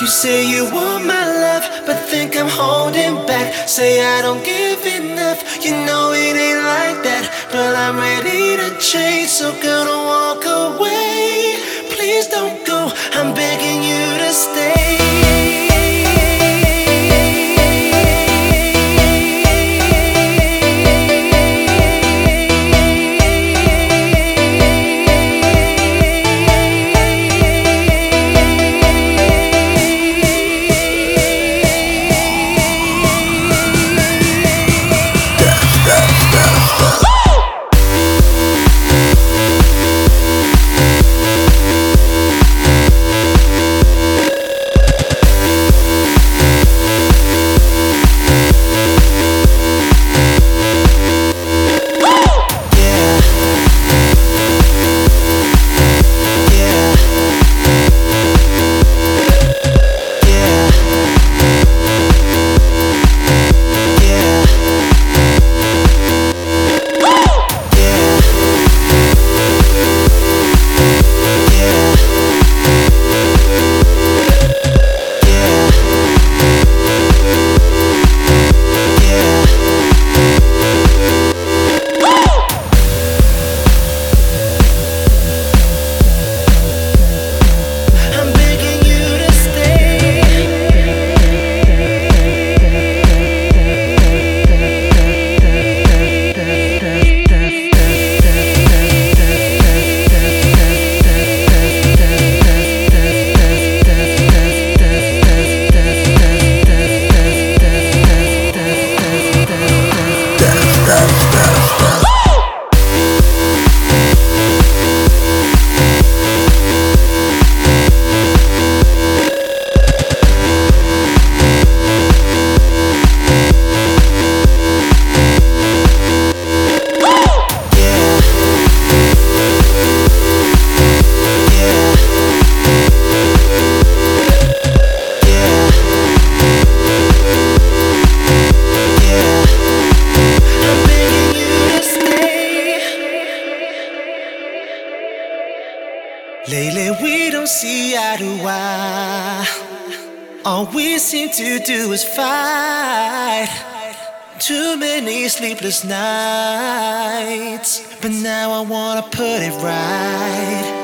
You say you want my love, but think I'm holding back. Say I don't give enough, you know it ain't like that. But I'm ready to change, so gonna walk away. Please don't go, I'm begging you to stay. Lately we don't see eye to eye. All we seem to do is fight. Too many sleepless nights, but now I wanna put it right.